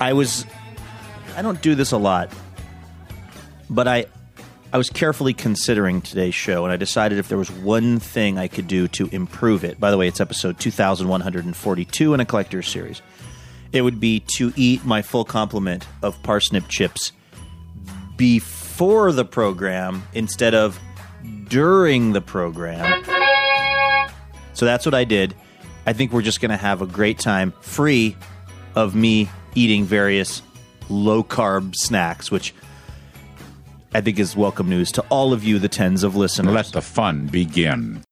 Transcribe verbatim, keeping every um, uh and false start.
I was, I don't do this a lot, but I, I was carefully considering today's show, and I decided if there was one thing I could do to improve it. By the way, it's episode two thousand one hundred forty-two in a collector's series. It would be to eat my full complement of parsnip chips before the program instead of during the program. So that's what I did. I think we're just going to have a great time free of me eating various low-carb snacks, which I think is welcome news to all of you, the tens of listeners. Let the fun begin.